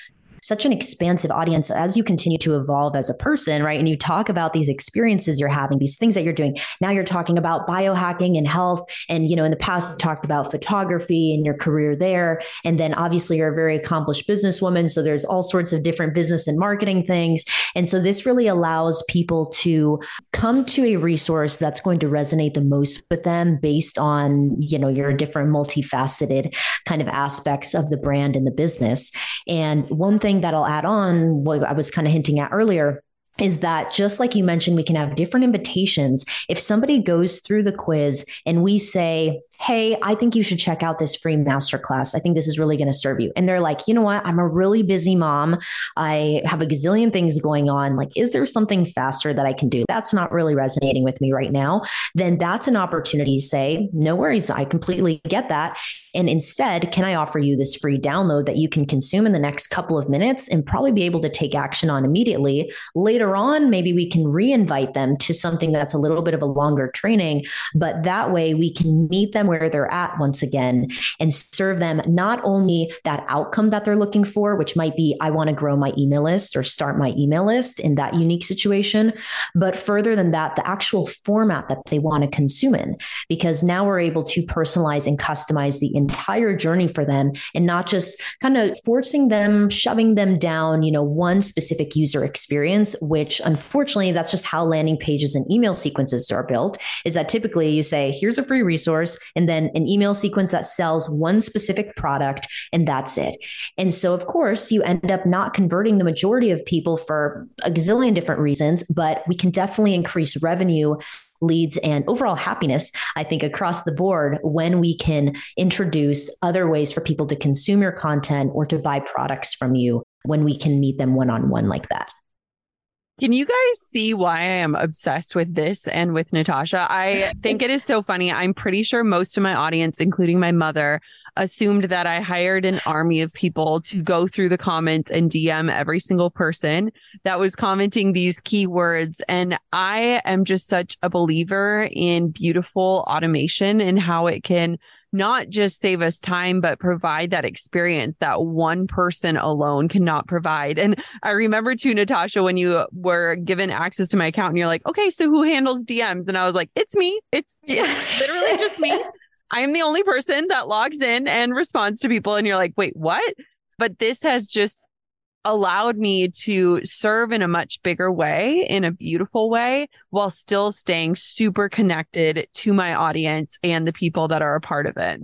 such an expansive audience as you continue to evolve as a person, right? And you talk about these experiences you're having, these things that you're doing. Now you're talking about biohacking and health. And, you know, in the past, you talked about photography and your career there. And then obviously you're a very accomplished businesswoman. So there's all sorts of different business and marketing things. And so this really allows people to come to a resource that's going to resonate the most with them based on, you know, your different multifaceted kind of aspects of the brand and the business. And one thing that I'll add on, what I was kind of hinting at earlier, is that just like you mentioned, we can have different invitations. If somebody goes through the quiz and we say, hey, I think you should check out this free masterclass. I think this is really going to serve you. And they're like, you know what? I'm a really busy mom. I have a gazillion things going on. Like, is there something faster that I can do? That's not really resonating with me right now. Then that's an opportunity to say, no worries. I completely get that. And instead, can I offer you this free download that you can consume in the next couple of minutes and probably be able to take action on immediately? Later on, maybe we can re-invite them to something that's a little bit of a longer training, but that way we can meet them where they're at once again and serve them not only that outcome that they're looking for, which might be, I want to grow my email list or start my email list in that unique situation, but further than that, the actual format that they want to consume in, because now we're able to personalize and customize the entire journey for them and not just kind of forcing them, shoving them down, you know, one specific user experience, which unfortunately, that's just how landing pages and email sequences are built, is that typically you say, here's a free resource, and then an email sequence that sells one specific product, and that's it. And so, of course, you end up not converting the majority of people for a gazillion different reasons, but we can definitely increase revenue, leads, and overall happiness, I think, across the board when we can introduce other ways for people to consume your content or to buy products from you when we can meet them one-on-one like that. Can you guys see why I am obsessed with this and with Natasha? I think it is so funny. I'm pretty sure most of my audience, including my mother, assumed that I hired an army of people to go through the comments and D M every single person that was commenting these keywords. And I am just such a believer in beautiful automation and how it can not just save us time, but provide that experience that one person alone cannot provide. And I remember too, Natasha, when you were given access to my account and you're like, okay, so who handles D Ms? And I was like, it's me. It's yeah. literally just me. I am the only person that logs in and responds to people. And you're like, wait, what? But this has just allowed me to serve in a much bigger way, in a beautiful way, while still staying super connected to my audience and the people that are a part of it.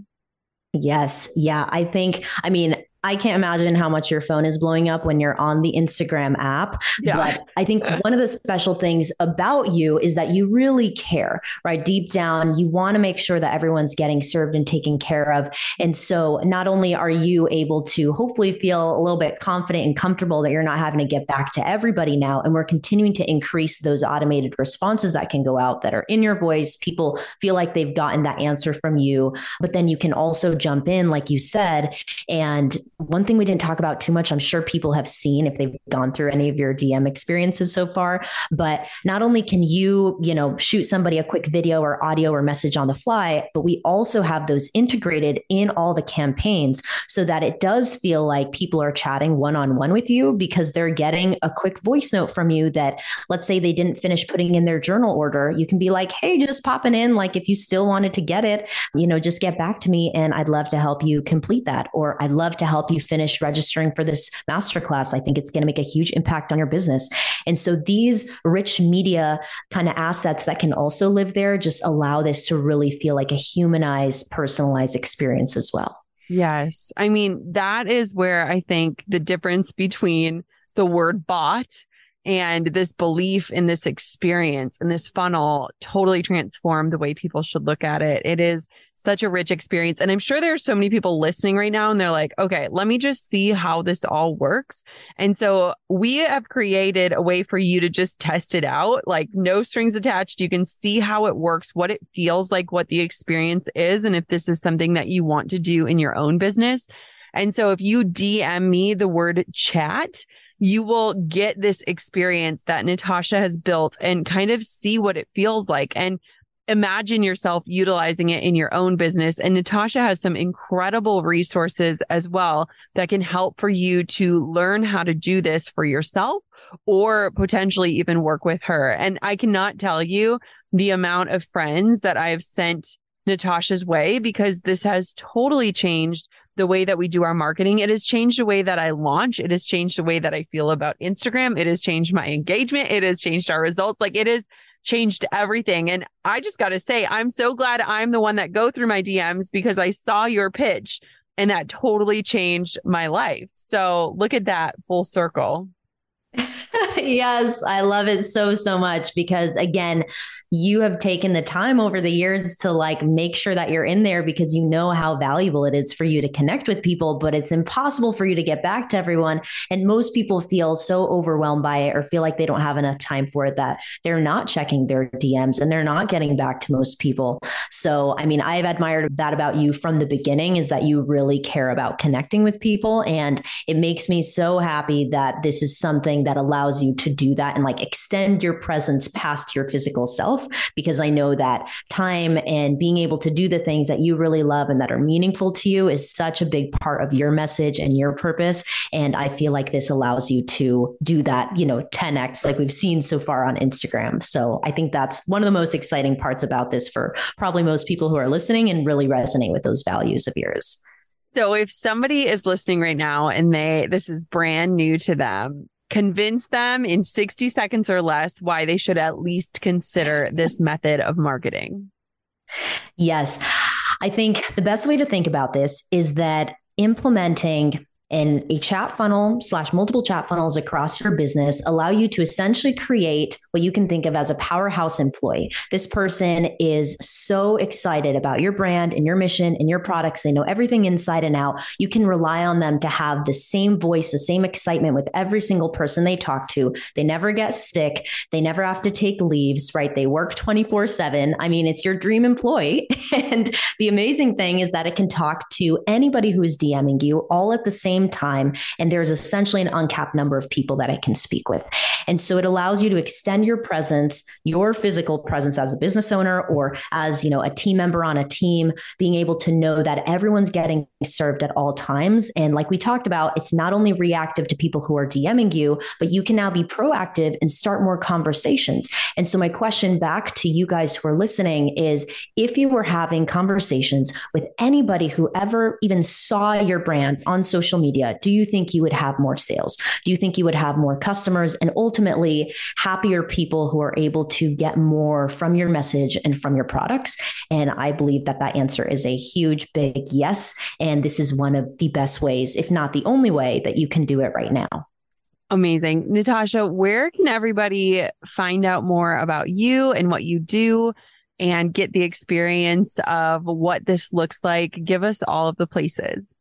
Yes. Yeah. I think, I mean, I can't imagine how much your phone is blowing up when you're on the Instagram app. Yeah. But I think one of the special things about you is that you really care, right? Deep down, you want to make sure that everyone's getting served and taken care of. And so not only are you able to hopefully feel a little bit confident and comfortable that you're not having to get back to everybody now, and we're continuing to increase those automated responses that can go out that are in your voice. People feel like they've gotten that answer from you, but then you can also jump in, like you said, and one thing we didn't talk about too much, I'm sure people have seen if they've gone through any of your D M experiences so far, but not only can you, you know, shoot somebody a quick video or audio or message on the fly, but we also have those integrated in all the campaigns so that it does feel like people are chatting one-on-one with you because they're getting a quick voice note from you that, let's say they didn't finish putting in their journal order. You can be like, hey, just popping in. Like if you still wanted to get it, you know, just get back to me and I'd love to help you complete that. Or I'd love to help you finish registering for this masterclass. I think it's going to make a huge impact on your business. And so these rich media kind of assets that can also live there just allow this to really feel like a humanized, personalized experience as well. Yes. I mean, that is where I think the difference between the word bot and this belief in this experience and this funnel totally transformed the way people should look at it. It is such a rich experience. And I'm sure there are so many people listening right now and they're like, okay, let me just see how this all works. And so we have created a way for you to just test it out, like no strings attached. You can see how it works, what it feels like, what the experience is, and if this is something that you want to do in your own business. And so if you D M me the word chat, you will get this experience that Natasha has built and kind of see what it feels like. And imagine yourself utilizing it in your own business. And Natasha has some incredible resources as well that can help for you to learn how to do this for yourself or potentially even work with her. And I cannot tell you the amount of friends that I have sent Natasha's way, because this has totally changed the way that we do our marketing. It has changed the way that I launch. It has changed the way that I feel about Instagram. It has changed my engagement. It has changed our results. Like, it has changed everything. And I just got to say, I'm so glad I'm the one that go through my D Ms, because I saw your pitch and that totally changed my life. So look at that, full circle. Yes, I love it so, so much because, again, you have taken the time over the years to like make sure that you're in there because you know how valuable it is for you to connect with people, but it's impossible for you to get back to everyone. And most people feel so overwhelmed by it or feel like they don't have enough time for it that they're not checking their D Ms and they're not getting back to most people. So, I mean, I've admired that about you from the beginning, is that you really care about connecting with people. And it makes me so happy that this is something that allows you to do that and like extend your presence past your physical self, because I know that time and being able to do the things that you really love and that are meaningful to you is such a big part of your message and your purpose. And I feel like this allows you to do that, you know, ten X like we've seen so far on Instagram. So I think that's one of the most exciting parts about this for probably most people who are listening and really resonate with those values of yours. So if somebody is listening right now and they, this is brand new to them, convince them in sixty seconds or less why they should at least consider this method of marketing. Yes. I think the best way to think about this is that implementing and a chat funnel slash multiple chat funnels across your business allow you to essentially create what you can think of as a powerhouse employee. This person is so excited about your brand and your mission and your products. They know everything inside and out. You can rely on them to have the same voice, the same excitement with every single person they talk to. They never get sick. They never have to take leaves, right? They work twenty-four seven. I mean, it's your dream employee. And the amazing thing is that it can talk to anybody who is DMing you all at the same time. And there's essentially an uncapped number of people that I can speak with. And so it allows you to extend your presence, your physical presence as a business owner or as, you know, a team member on a team, being able to know that everyone's getting served at all times. And like we talked about, it's not only reactive to people who are DMing you, but you can now be proactive and start more conversations. And so my question back to you guys who are listening is, if you were having conversations with anybody who ever even saw your brand on social media, do you think you would have more sales? Do you think you would have more customers and ultimately happier people who are able to get more from your message and from your products? And I believe that that answer is a huge, big yes. And this is one of the best ways, if not the only way, that you can do it right now. Amazing. Natasha, where can everybody find out more about you and what you do and get the experience of what this looks like? Give us all of the places.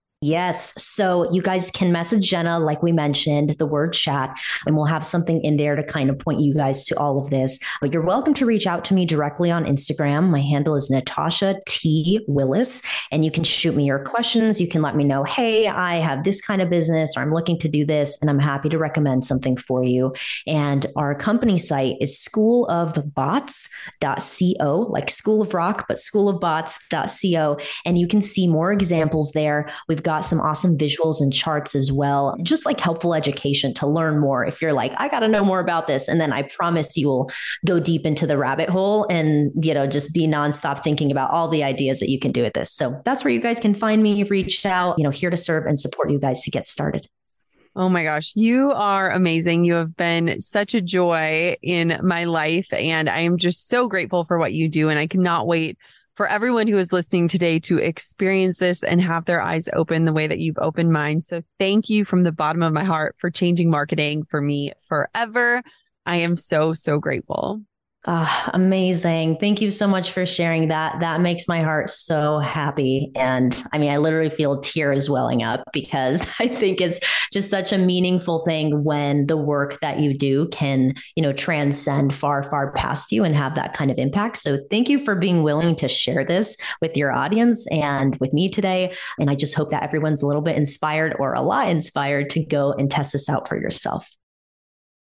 Yes. So you guys can message Jenna, like we mentioned, the word chat, and we'll have something in there to kind of point you guys to all of this. But you're welcome to reach out to me directly on Instagram. My handle is Natasha T. Willis, and you can shoot me your questions. You can let me know, hey, I have this kind of business, or I'm looking to do this, and I'm happy to recommend something for you. And our company site is school of bots dot co, like School of Rock, but school of bots dot co. And you can see more examples there. We've got some awesome visuals and charts as well, just like helpful education to learn more. If you're like, I got to know more about this. And then I promise you will go deep into the rabbit hole and, you know, just be nonstop thinking about all the ideas that you can do with this. So that's where you guys can find me, reach out, you know, here to serve and support you guys to get started. Oh my gosh, you are amazing. You have been such a joy in my life, and I am just so grateful for what you do. And I cannot wait for everyone who is listening today to experience this and have their eyes open the way that you've opened mine. So thank you from the bottom of my heart for changing marketing for me forever. I am so, so grateful. Ah, amazing. Thank you so much for sharing that. That makes my heart so happy. And I mean, I literally feel tears welling up because I think it's just such a meaningful thing when the work that you do can, you know, transcend far, far past you and have that kind of impact. So thank you for being willing to share this with your audience and with me today. And I just hope that everyone's a little bit inspired or a lot inspired to go and test this out for yourself.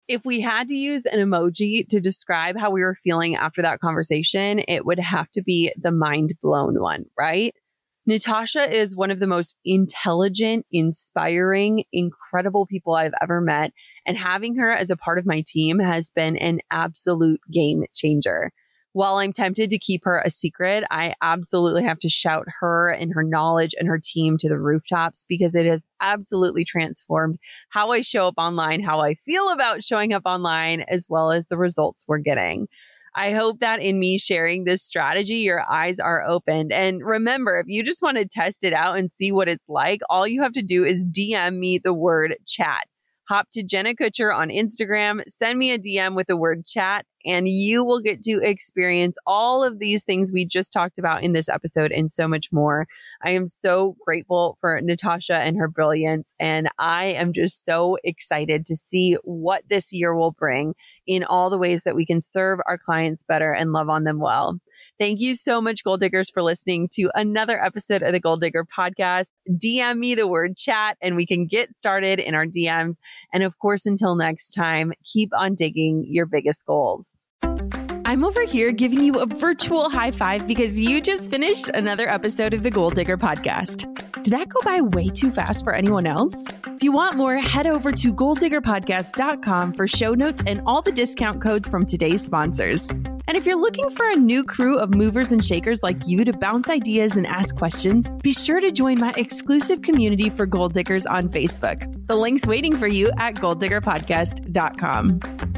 If we had to use an emoji to describe how we were feeling after that conversation, it would have to be the mind blown one, right? Natasha is one of the most intelligent, inspiring, incredible people I've ever met. And having her as a part of my team has been an absolute game changer. While I'm tempted to keep her a secret, I absolutely have to shout her and her knowledge and her team to the rooftops because it has absolutely transformed how I show up online, how I feel about showing up online, as well as the results we're getting. I hope that in me sharing this strategy, your eyes are opened. And remember, if you just want to test it out and see what it's like, all you have to do is D M me the word chat. Hop to Jenna Kutcher on Instagram, send me a D M with the word chat, and you will get to experience all of these things we just talked about in this episode and so much more. I am so grateful for Natasha and her brilliance, and I am just so excited to see what this year will bring in all the ways that we can serve our clients better and love on them well. Thank you so much, Goal Diggers, for listening to another episode of the Goal Digger Podcast. D M me the word chat and we can get started in our D Ms. And of course, until next time, keep on digging your biggest goals. I'm over here giving you a virtual high five because you just finished another episode of the Goal Digger Podcast. Did that go by way too fast for anyone else? If you want more, head over to goal digger podcast dot com for show notes and all the discount codes from today's sponsors. And if you're looking for a new crew of movers and shakers like you to bounce ideas and ask questions, be sure to join my exclusive community for Goal Diggers on Facebook. The link's waiting for you at goal digger podcast dot com.